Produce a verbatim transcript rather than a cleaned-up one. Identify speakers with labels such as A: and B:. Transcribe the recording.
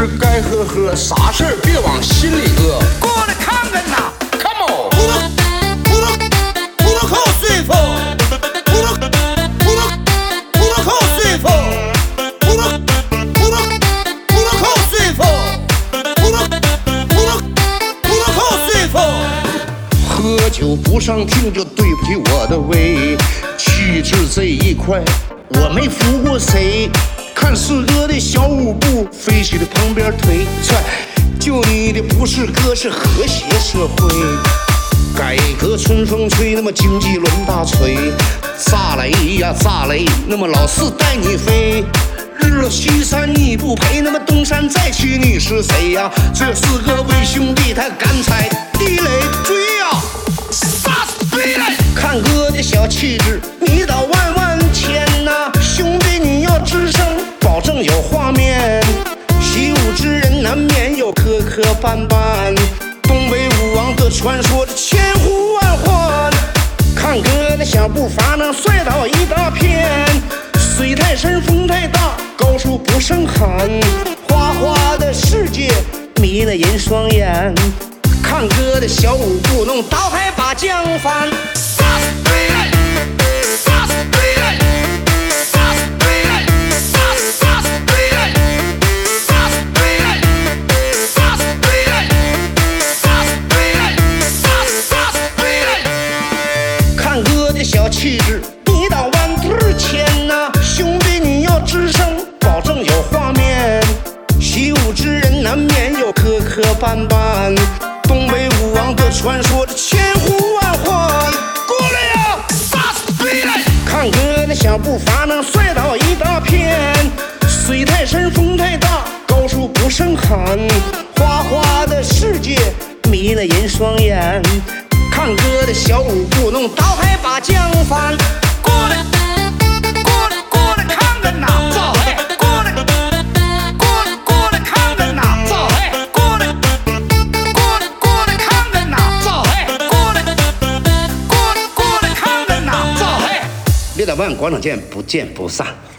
A: 吃该喝喝，啥事儿别往心里搁。
B: 过来看看呐
A: ，Come on！
B: 呼噜呼噜呼噜口水风，呼噜呼噜呼噜口水风，呼噜呼噜呼噜口水风，呼噜呼噜呼噜口水风。
A: 喝酒不上听就对不起我的胃，气质这一块我没服过谁。看四哥的小舞步，飞起的旁边腿踹，就你的不是歌，是和谐社会。改革春风吹，那么经济轮大锤，炸雷呀炸雷，那么老四带你飞。日落西山你不陪，那么东山再起你是谁呀？这四个伪兄弟他敢踩地雷追呀，杀死对了！看哥的小气质，迷倒万万千呐、啊，兄弟你要吱声，保证有画面。习武之人难免有磕磕绊绊，东北武王的传说这千呼万唤。看哥的小步伐能摔倒一大片，水太深风太大，高处不胜寒。花花的世界迷了人双眼，看哥的小舞步弄刀牌把将翻。杀死对了，杀死对了，杀死对了，杀死杀死对了，杀死对了，杀死对了，杀死对了，杀死杀死对了。看哥的小气质，迷倒万对千呐、啊，兄弟你要吱声，保证有画面。习武之人难免有磕磕绊绊，东北武王的传说这千呼万唤。过来呀，杀死对了！看哥的小步伐能摔倒一大片，水太深风太大，高处不胜寒。花花的世界迷了人双眼，看哥的小舞步弄刀牌把将翻。过来，过来，过来看看呐！走嘿，过来，过来，过来看看呐！走嘿，过来，过来，过来看看呐！走嘿，过来，过来，过来看看呐！走嘿。六点半广场见，不见不散。